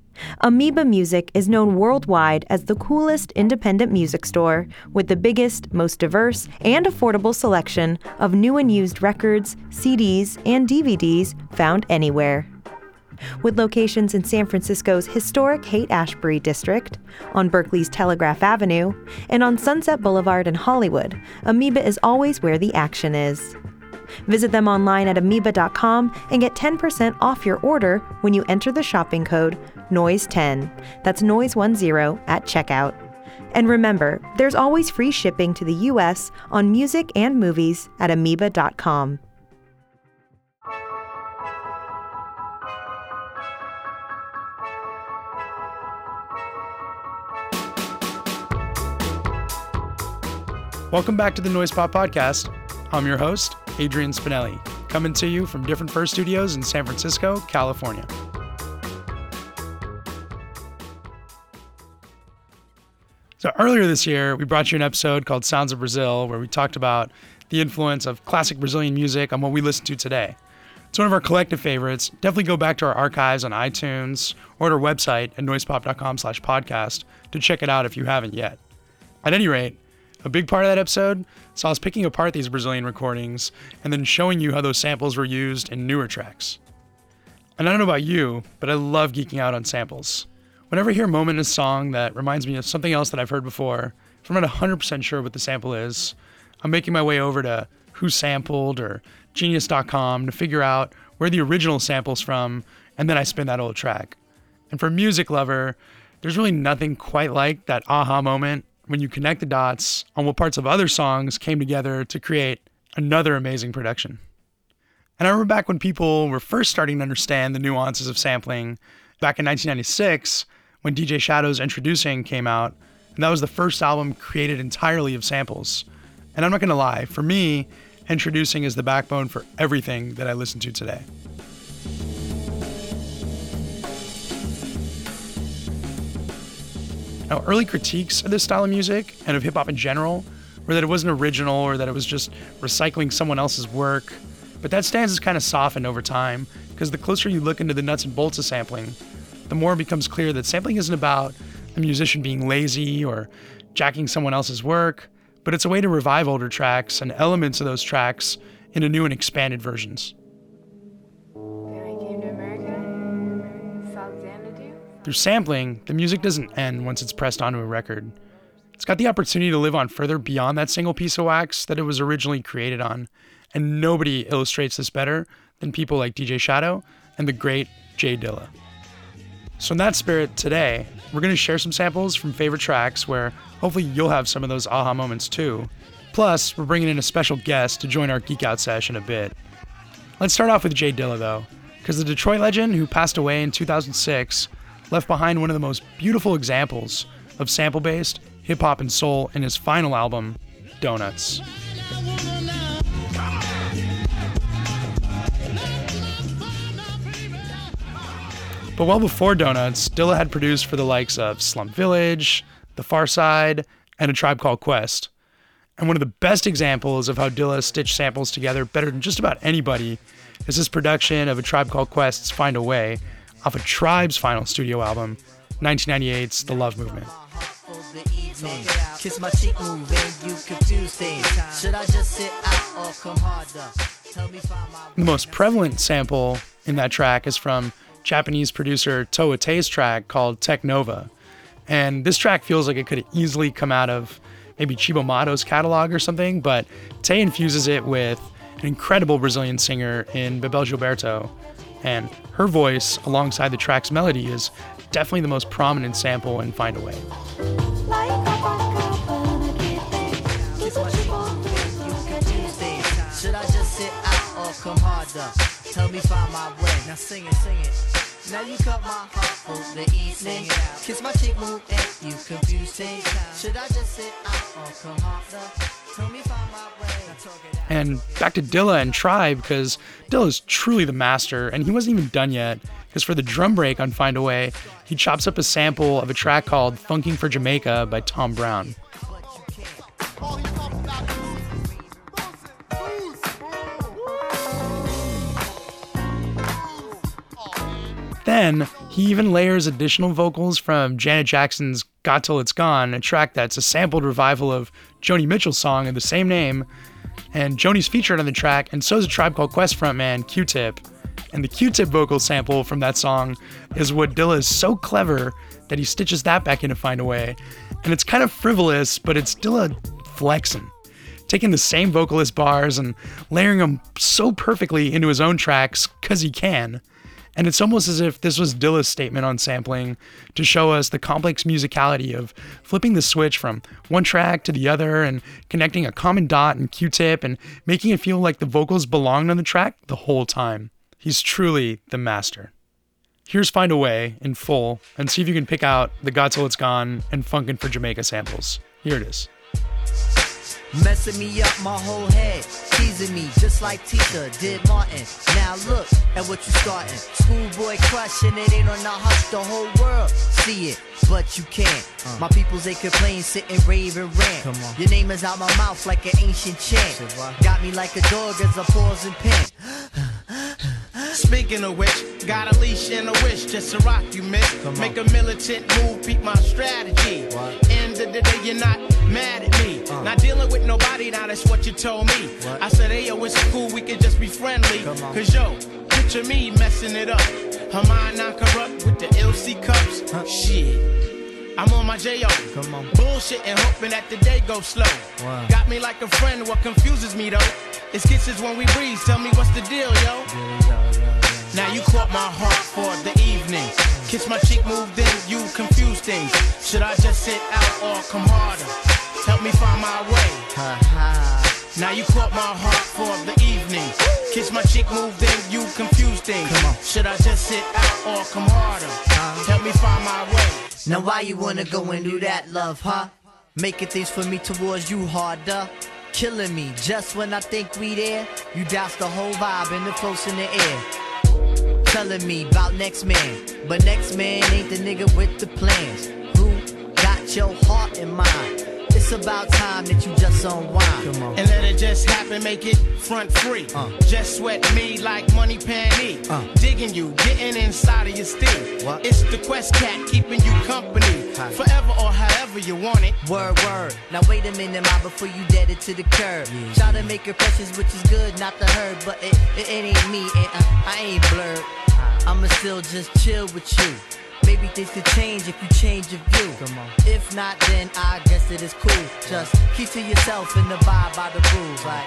Amoeba Music is known worldwide as the coolest independent music store with the biggest, most diverse, and affordable selection of new and used records, CDs, and DVDs found anywhere. With locations in San Francisco's historic Haight-Ashbury district, on Berkeley's Telegraph Avenue, and on Sunset Boulevard in Hollywood, Amoeba is always where the action is. Visit them online at amoeba.com and get 10% off your order when you enter the shopping code NOISE10. That's NOISE10 at checkout. And remember, there's always free shipping to the U.S. on music and movies at amoeba.com. Welcome back to the Noise Pop Podcast. I'm your host, Adrian Spinelli, coming to you from Different Fur Studios in San Francisco, California. So earlier this year, we brought you an episode called Sounds of Brazil, where we talked about the influence of classic Brazilian music on what we listen to today. It's one of our collective favorites. Definitely go back to our archives on iTunes or at our website at noisepop.com/podcast to check it out if you haven't yet. At any rate, a big part of that episode saw us picking apart these Brazilian recordings and then showing you how those samples were used in newer tracks. And I don't know about you, but I love geeking out on samples. Whenever I hear a moment in a song that reminds me of something else that I've heard before, if I'm not 100% sure what the sample is, I'm making my way over to Who Sampled or Genius.com to figure out where the original sample's from, and then I spin that old track. And for a music lover, there's really nothing quite like that aha moment when you connect the dots on what parts of other songs came together to create another amazing production. And I remember back when people were first starting to understand the nuances of sampling, back in 1996, when DJ Shadow's Introducing came out, and that was the first album created entirely of samples. And I'm not gonna lie, for me, Introducing is the backbone for everything that I listen to today. Now, early critiques of this style of music and of hip-hop in general were that it wasn't original or that it was just recycling someone else's work. But that stance has kind of softened over time, because the closer you look into the nuts and bolts of sampling, the more it becomes clear that sampling isn't about a musician being lazy or jacking someone else's work, but it's a way to revive older tracks and elements of those tracks into new and expanded versions. Through sampling, the music doesn't end once it's pressed onto a record. It's got the opportunity to live on further beyond that single piece of wax that it was originally created on, and nobody illustrates this better than people like DJ Shadow and the great Jay Dilla. So in that spirit, today, we're going to share some samples from favorite tracks where hopefully you'll have some of those aha moments too. Plus, we're bringing in a special guest to join our Geek Out sesh in a bit. Let's start off with Jay Dilla though, because the Detroit legend who passed away in 2006 left behind one of the most beautiful examples of sample-based hip-hop and soul in his final album, Donuts. But well before Donuts, Dilla had produced for the likes of Slum Village, The Pharcyde, and A Tribe Called Quest. And one of the best examples of how Dilla stitched samples together better than just about anybody is his production of A Tribe Called Quest's Find a Way, off of Tribe's final studio album, 1998's The Love Movement. The most prevalent sample in that track is from Japanese producer Toa Tei's track called Tech Nova. And this track feels like it could easily come out of maybe Chibo Mato's catalog or something, but Tei infuses it with an incredible Brazilian singer in Bebel Gilberto. And her voice, alongside the track's melody, is definitely the most prominent sample in Find a Way. Should I just sit out or come harder? Tell me find my way. Now sing it, sing it. Now you cut my heart for the evening. Kiss my cheek, move and you confuse things. Should I just sit out or come harder? Tell me find my way. And back to Dilla and Tribe, because Dilla is truly the master, and he wasn't even done yet, because for the drum break on Find a Way, he chops up a sample of a track called Funking for Jamaica by Tom Brown. then he even layers additional vocals from Janet Jackson's Got Till It's Gone, a track that's a sampled revival of Joni Mitchell's song of the same name. And Joni's featured on the track, and so is a Tribe Called Quest frontman, Q-Tip. And the Q-Tip vocal sample from that song is what Dilla is so clever that he stitches that back in to find a way. And it's kind of frivolous, but it's Dilla flexing, taking the same vocalist bars and layering them so perfectly into his own tracks because he can. And it's almost as if this was Dilla's statement on sampling to show us the complex musicality of flipping the switch from one track to the other and connecting a common dot and Q-Tip and making it feel like the vocals belonged on the track the whole time. He's truly the master. Here's Find a Way in full, and see if you can pick out the Got Till It's Gone and Funkin' for Jamaica samples. Here it is. Messing me up my whole head, teasing me just like Tita did Martin. Now look at what you starting. Schoolboy crushing it ain't on the hush, the whole world see it, but you can't. My peoples they complain, sit and rave and rant. Your name is out my mouth like an ancient chant. Got me like a dog as I pause and pant. Speaking of which, got a leash and a wish just to rock you, miss. Make a militant move, peep my strategy. End of the day, you're not mad at me. Not dealing with nobody, now that's what you told me. I said, hey, yo, it's cool, we can just be friendly. Cause yo, picture me messing it up. Her mind not corrupt with the LC cups. Shit. I'm on my J.O. Bullshit and hoping that the day goes slow. Got me like a friend, what confuses me though. It's kisses when we breathe, tell me what's the deal, yo. Now you caught my heart for the evening. Kiss my cheek, move, then you confuse things. Should I just sit out or come harder? Help me find my way. Now you caught my heart for the evening. Kiss my cheek, move, then you confuse things. Should I just sit out or come harder? Help me find my way. Now why you wanna go and do that, love, huh? Making things for me towards you harder. Killing me just when I think we there. You douse the whole vibe and the close in the air. Telling me about next man, but next man ain't the nigga with the plans. Who got your heart in mind? It's about time that you just unwind. And let it just happen, make it front free. Just sweat me like money panty. Digging you, getting inside of your steam. It's the Quest Cat keeping you company. Forever or however you want it. Word, word. Now wait a minute, ma, before you dead it to the curb. Try to make impressions, which is good, not the herd. But it ain't me, and I ain't blurred. I'ma still just chill with you. Maybe things could change if you change your view. If not, then I guess it is cool. Just keep to yourself and abide by the rules. Like,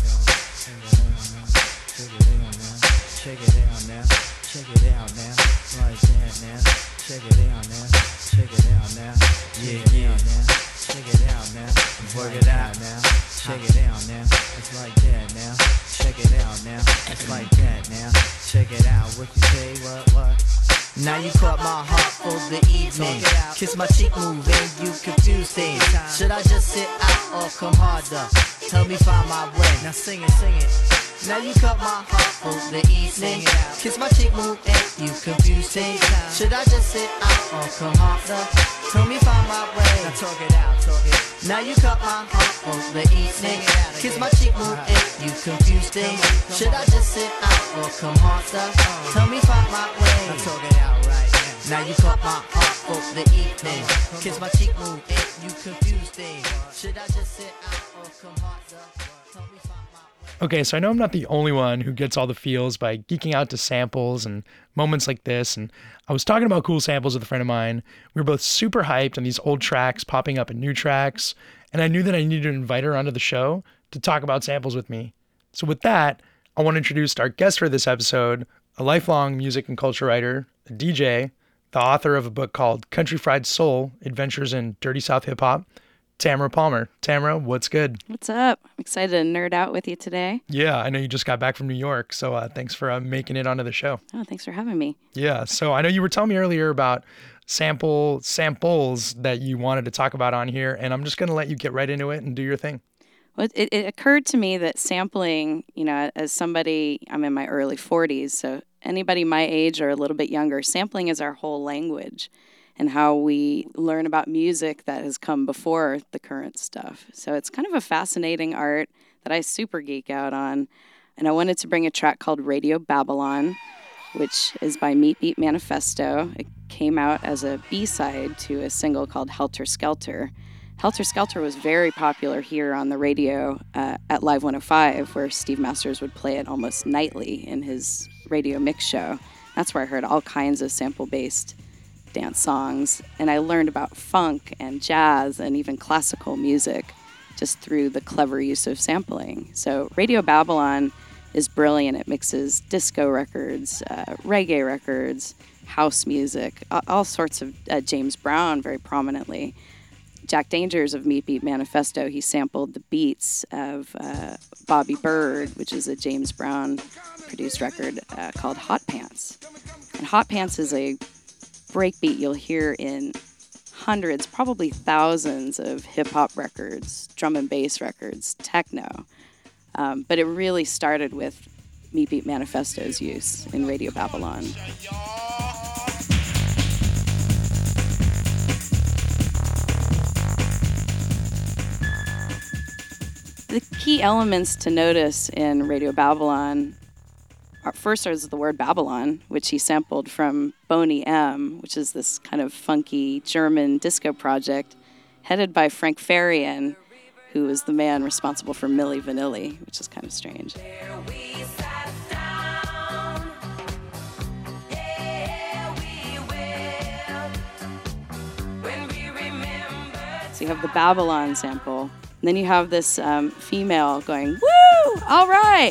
check it out now. Check it out now. Like that now. Check it out now. Check it out now. Yeah. Check it out now. Work it out now. Check it out now. It's like that now. Check it out now. It's like that now. Check it out. What you say? What? Now you caught my heart for the evening. Kiss my cheek, move, and you confuse things. Should I just sit out or come harder? Help me find my way. Now sing it. Now you caught my heart for the evening. Kiss my cheek, move, and you confuse things. Should I just sit out or come harder? Help me find my way. Now talk it out. Now you caught my heart for the evening. Kiss my cheek, move, and you confuse things. Should I just sit out or come harder? Tell me find my way. Now talk it out right now. Now you caught my heart for the evening. Kiss my cheek, move, and you confuse things. Should I just sit out or come harder? Tell me find my way. Okay, so I know I'm not the only one who gets all the feels by geeking out to samples and moments like this. And I was talking about cool samples with a friend of mine. We were both super hyped on these old tracks popping up in new tracks. And I knew that I needed to invite her onto the show to talk about samples with me. So with that, I want to introduce our guest for this episode, a lifelong music and culture writer, a DJ, the author of a book called Country Fried Soul, Adventures in Dirty South Hip Hop, Tamara Palmer. Tamara, what's good? What's up? I'm excited to nerd out with you today. Yeah, I know you just got back from New York, so thanks for making it onto the show. Oh, thanks for having me. Yeah, so I know you were telling me earlier about samples that you wanted to talk about on here, and I'm just going to let you get right into it and do your thing. Well, it occurred to me that sampling, as somebody, I'm in my early 40s, so anybody my age or a little bit younger, sampling is our whole language and how we learn about music that has come before the current stuff. So it's kind of a fascinating art that I super geek out on. And I wanted to bring a track called Radio Babylon which is by Meat Beat Manifesto. It came out as a B-side to a single called Helter Skelter. Helter Skelter was very popular here on the radio at Live 105, where Steve Masters would play it almost nightly in his radio mix show. That's where I heard all kinds of sample-based dance songs, and I learned about funk and jazz and even classical music just through the clever use of sampling. So Radio Babylon is brilliant. It mixes disco records, reggae records, house music, all sorts of James Brown very prominently. Jack Dangers of Meat Beat Manifesto, he sampled the beats of Bobby Bird, which is a James Brown produced record called Hot Pants. And Hot Pants is a breakbeat you'll hear in hundreds, probably thousands of hip-hop records, drum and bass records, techno. But it really started with Meat Beat Manifesto's use in Radio Babylon. The key elements to notice in Radio Babylon first is the word Babylon, which he sampled from Boney M, which is this kind of funky German disco project headed by Frank Farian, who is the man responsible for Milli Vanilli, which is kind of strange. So you have the Babylon sample, and then you have this female going, "Woo! All right!"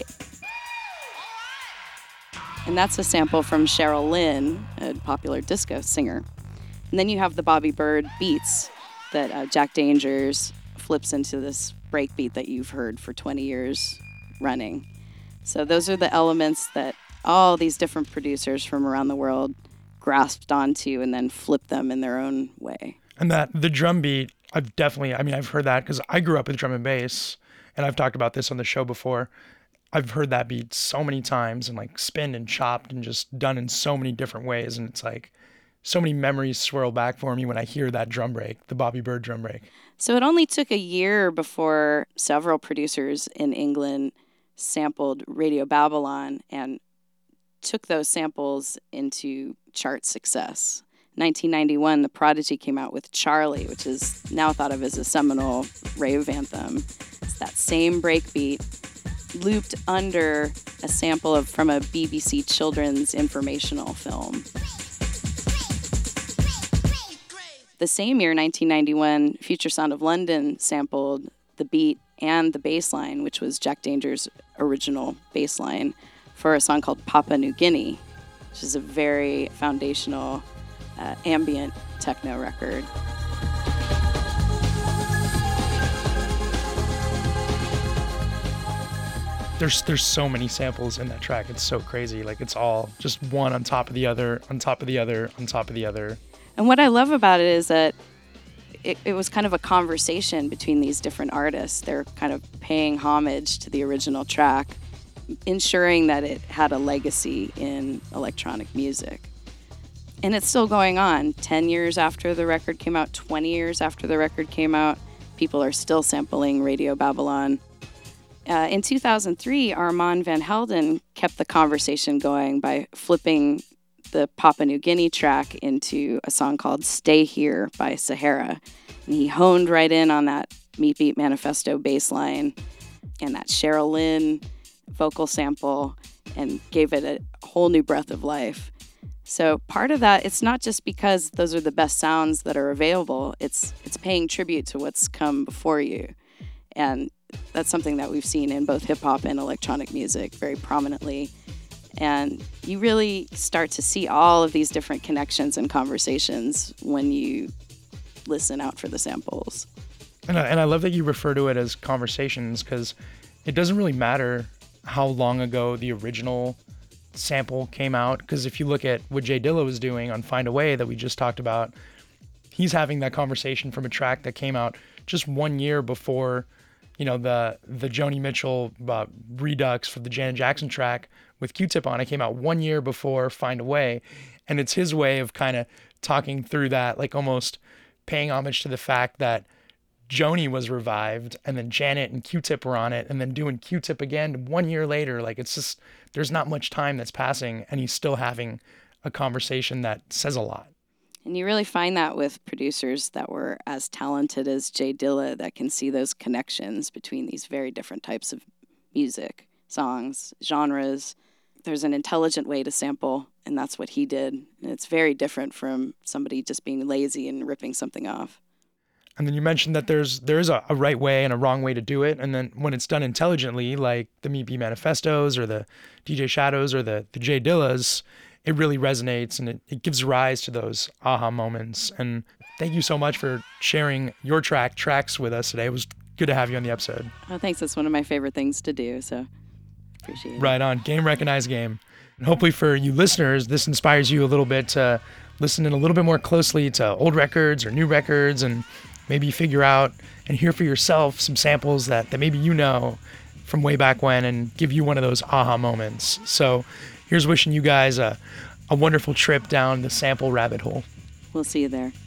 And that's a sample from Cheryl Lynn, a popular disco singer. And then you have the Bobby Bird beats that Jack Dangers flips into this breakbeat that you've heard for 20 years running. So those are the elements that all these different producers from around the world grasped onto and then flipped them in their own way. And that the drum beat, I've heard that because I grew up with drum and bass, and I've talked about this on the show before. I've heard that beat so many times and like spinned and chopped and just done in so many different ways. And it's like so many memories swirl back for me when I hear that drum break, the Bobby Bird drum break. So it only took a year before several producers in England sampled Radio Babylon and took those samples into chart success. 1991, The Prodigy came out with Charlie, which is now thought of as a seminal rave anthem. It's that same breakbeat looped under a sample from a BBC children's informational film. The same year, 1991, Future Sound of London sampled the beat and the bass line, which was Jack Dangers' original bass line, for a song called Papua New Guinea, which is a very foundational ambient techno record. There's so many samples in that track. It's so crazy. Like it's all just one on top of the other, on top of the other, on top of the other. And what I love about it is that it was kind of a conversation between these different artists. They're kind of paying homage to the original track, ensuring that it had a legacy in electronic music. And it's still going on. 10 years after the record came out, 20 years after the record came out, people are still sampling Radio Babylon. In 2003, Armand Van Helden kept the conversation going by flipping the Papua New Guinea track into a song called Stay Here by Sahara. And he honed right in on that Meat Beat Manifesto bass line and that Cheryl Lynn vocal sample and gave it a whole new breath of life. So part of that, it's not just because those are the best sounds that are available, it's paying tribute to what's come before you. And that's something that we've seen in both hip-hop and electronic music very prominently. And you really start to see all of these different connections and conversations when you listen out for the samples. And I love that you refer to it as conversations, because it doesn't really matter how long ago the original sample came out, because if you look at what Jay Dilla was doing on Find a Way that we just talked about, he's having that conversation from a track that came out just 1 year before, you know, the Joni Mitchell redux for the Janet Jackson track with Q-Tip on it came out 1 year before Find a Way. And it's his way of kind of talking through that, like almost paying homage to the fact that Joni was revived, and then Janet and Q-Tip were on it, and then doing Q-Tip again 1 year later. Like, it's just, there's not much time that's passing, and he's still having a conversation that says a lot. And you really find that with producers that were as talented as Jay Dilla, that can see those connections between these very different types of music, songs, genres. There's an intelligent way to sample, and that's what he did. And it's very different from somebody just being lazy and ripping something off. And then you mentioned that there is a right way and a wrong way to do it. And then when it's done intelligently, like the Meat Beat Manifestos or the DJ Shadows or the Jay Dillas, it really resonates, and it gives rise to those aha moments. And thank you so much for sharing your tracks with us today. It was good to have you on the episode. Oh, thanks. That's one of my favorite things to do, so appreciate it. Right on. Game, recognize, game. And hopefully for you listeners, this inspires you a little bit to listen in a little bit more closely to old records or new records, and maybe figure out and hear for yourself some samples that maybe you know from way back when, and give you one of those aha moments. So here's wishing you guys a wonderful trip down the sample rabbit hole. We'll see you there.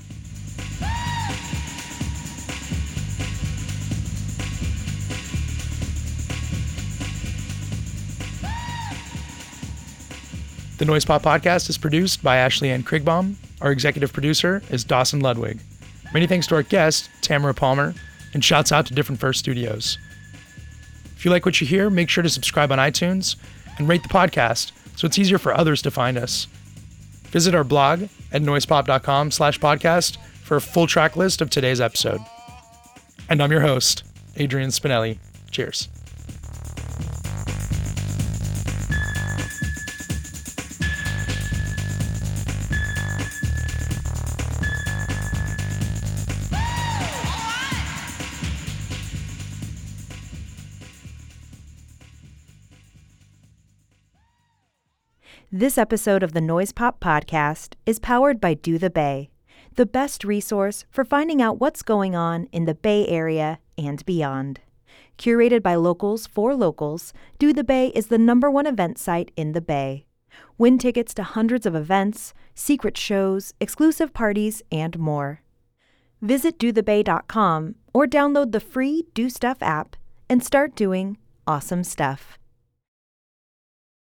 The Noise Pop Podcast is produced by Ashley Ann Krigbaum. Our executive producer is Dawson Ludwig. Many thanks to our guest, Tamara Palmer, and shouts out to Different First Studios. If you like what you hear, make sure to subscribe on iTunes and rate the podcast so it's easier for others to find us. Visit our blog at noisepop.com/podcast for a full track list of today's episode. And I'm your host, Adrian Spinelli. Cheers. This episode of the Noise Pop Podcast is powered by Do the Bay, the best resource for finding out what's going on in the Bay Area and beyond. Curated by locals for locals, Do the Bay is the #1 event site in the Bay. Win tickets to hundreds of events, secret shows, exclusive parties, and more. Visit dothebay.com or download the free Do Stuff app and start doing awesome stuff.